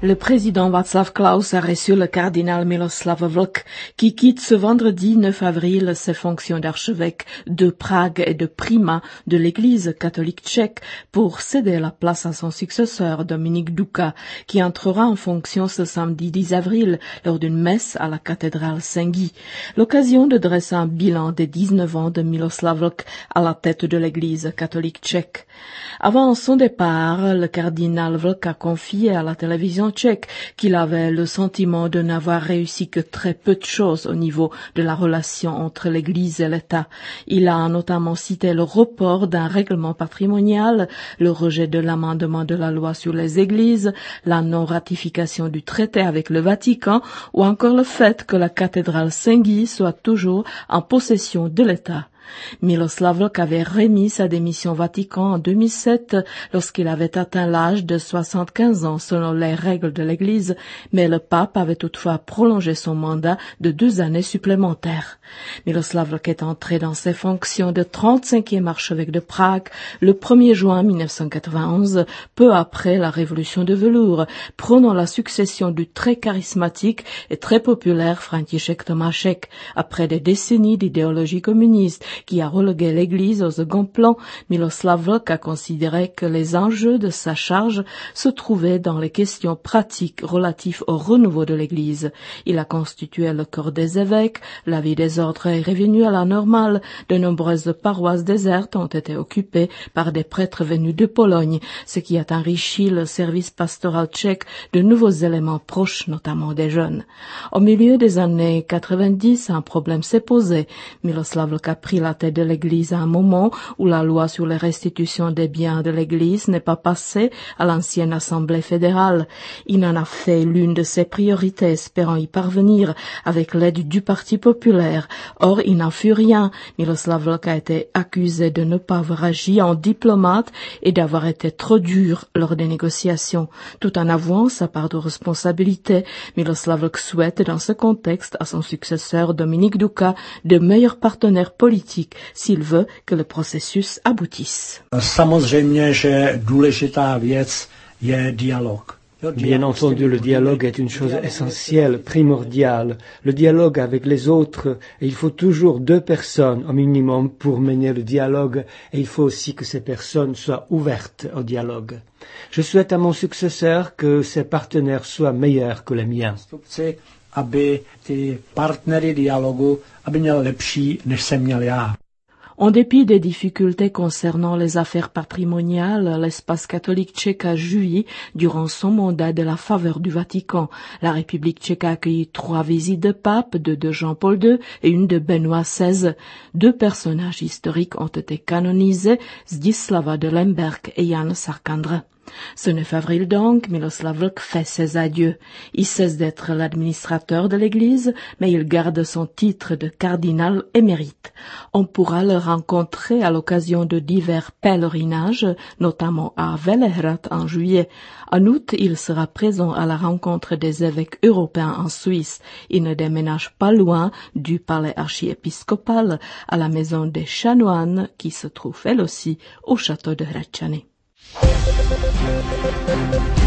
Le président Václav Klaus a reçu le cardinal Miloslav Vlk, qui quitte ce vendredi 9 avril ses fonctions d'archevêque de Prague et de primat de l'Église catholique tchèque pour céder la place à son successeur Dominik Duka, qui entrera en fonction ce samedi 10 avril lors d'une messe à la cathédrale Saint-Guy. L'occasion de dresser un bilan des 19 ans de Miloslav Vlk à la tête de l'Église catholique tchèque. Avant son départ, le cardinal Vlk a confié à la télévision tchèque qu'il avait le sentiment de n'avoir réussi que très peu de choses au niveau de la relation entre l'Église et l'État. Il a notamment cité le report d'un règlement patrimonial, le rejet de l'amendement de la loi sur les églises, la non-ratification du traité avec le Vatican ou encore le fait que la cathédrale Saint-Guy soit toujours en possession de l'État. Miloslav Vlk avait remis sa démission au Vatican en 2007 lorsqu'il avait atteint l'âge de 75 ans selon les règles de l'Église, mais le pape avait toutefois prolongé son mandat de 2 années supplémentaires. Miloslav Vlk est entré dans ses fonctions de 35e archevêque de Prague le 1er juin 1991, peu après la Révolution de velours, prenant la succession du très charismatique et très populaire František Tomášek, après des décennies d'idéologie communiste qui a relégué l'Église au second plan. Miloslav Vlk a considéré que les enjeux de sa charge se trouvaient dans les questions pratiques relatives au renouveau de l'Église. Il a constitué le corps des évêques, la vie des ordres est revenue à la normale, de nombreuses paroisses désertes ont été occupées par des prêtres venus de Pologne, ce qui a enrichi le service pastoral tchèque de nouveaux éléments proches, notamment des jeunes. Au milieu des années 90, un problème s'est posé. Miloslav Vlk a pris la tête de l'Église à un moment où la loi sur les restitutions des biens de l'Église n'est pas passée à l'ancienne Assemblée fédérale. Il en a fait l'une de ses priorités, espérant y parvenir avec l'aide du Parti populaire. Or, il n'en fut rien. Miloslav Vlk a été accusé de ne pas avoir agi en diplomate et d'avoir été trop dur lors des négociations. Tout en avouant sa part de responsabilité, Miloslav Vlk souhaite dans ce contexte à son successeur Dominik Duka de meilleurs partenaires politiques s'il veut que le processus aboutisse. Samozřejmě, že důležitá věc je dialog. Bien entendu, le dialogue est une chose essentielle, primordiale. Le dialogue avec les autres, et il faut toujours 2 personnes au minimum pour mener le dialogue, et il faut aussi que ces personnes soient ouvertes au dialogue. Je souhaite à mon successeur que ses partenaires soient meilleurs que les miens. Aby ty partnery dialogu, aby měl lepší, než jsem měl já. En dépit des difficultés concernant les affaires patrimoniales, l'espace catholique tchèque a joui, durant son mandat, de la faveur du Vatican. La République tchèque a accueilli 3 visites de pape, 2 de Jean-Paul II et une de Benoît XVI. 2 personnages historiques ont été canonisés, Zdislava de Lemberg et Jan Sarkandra. Ce 9 avril donc, Miloslav Vlk fait ses adieux. Il cesse d'être l'administrateur de l'Église, mais il garde son titre de cardinal émérite. On pourra le rencontrer à l'occasion de divers pèlerinages, notamment à Velehrad en juillet. En août, il sera présent à la rencontre des évêques européens en Suisse. Il ne déménage pas loin du palais archiépiscopal à la maison des chanoines qui se trouve elle aussi au château de Hradčany.